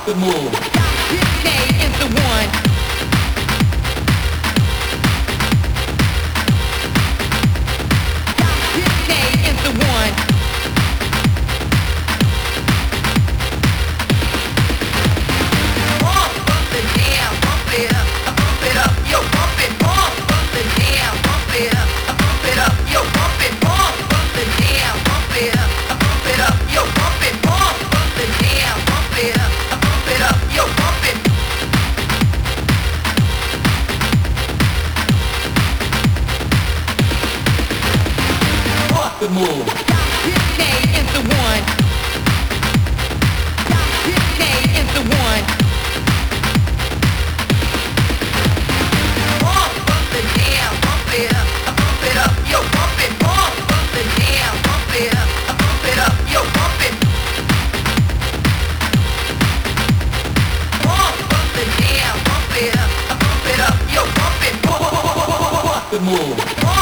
the move. K is the one. K is the one. Bump the jam, bump it up, yo, bump it, bump the jam, bump it up, yo, bump it, bump the jam, bump it up, yo, bump it, bump the jam, bump it up, yo, bump it. Bump the move. K is the one. K is the one. Bump the jam, bump it up, yo, bump it, bump the jam, bump it up, yo, bump it. Bump the jam, bump it up, yo, bump it. Bump the move.